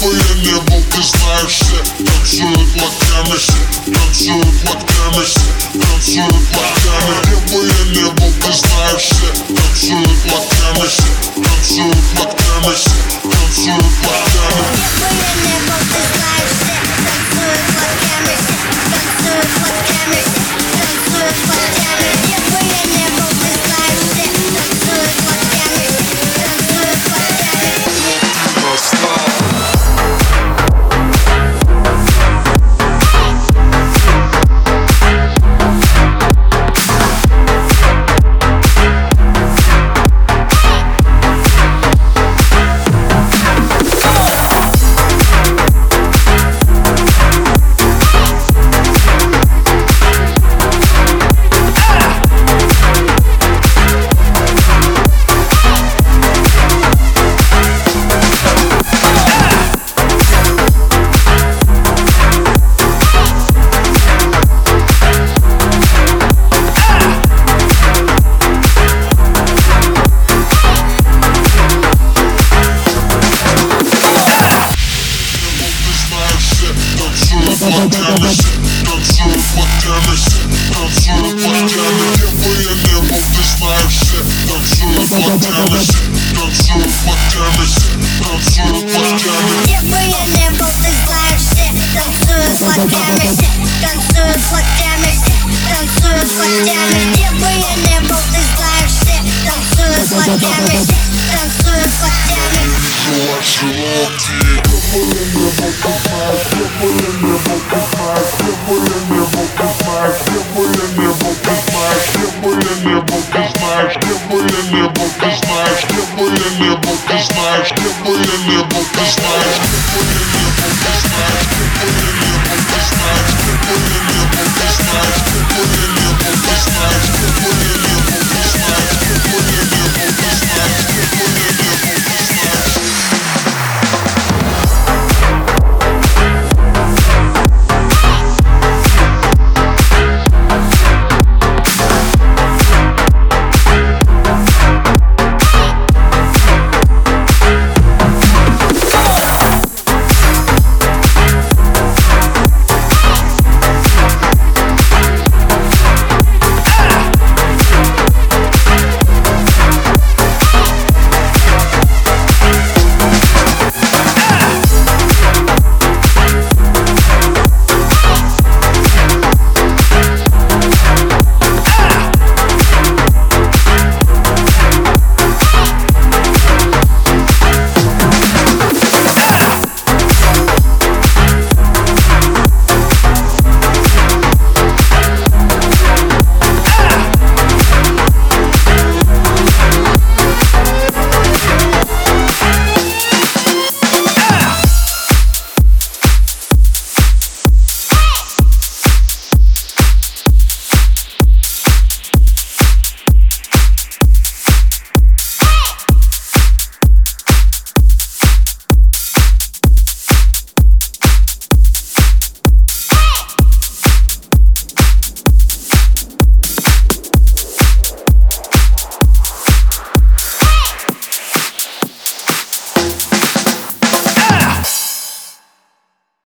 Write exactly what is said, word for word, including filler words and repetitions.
бы я не был, ты знаешь, все танцуют локтями, все танцуют локтями, все танцуют локтями. Где бы я не был, ты знаешь, все танцуют локтями, все танцуют локтями, все танцуют локтями. Где бы я не был, ты знаешь, все танцуют локтями, все танцуют локтями, все танцуют локтями. Где бы я не был, ты знаешь, все танцуют локтями, все танцуют локтями. Локтями, все танцуют локтями, все танцуют локтями. Где бы я не был, ты знаешь, все танцуют локтями, все танцуют локтями, все танцуют локтями. Где бы я не был, ты знаешь, все танцуют локтями, все танцуют локтями, все танцуют локтями. Где бы я не был, ты знаешь, все танцуют локтями, все танцуют локтями. Жила, жила, где бы я не был, ты знаешь, где бы я не был, ты знаешь, где бы я не был, ты знаешь, где бы я не был, ты знаешь, где бы я не был, ты знаешь, где бы я не был, ты знаешь, где бы я не был, ты знаешь, где бы я не был, ты знаешь.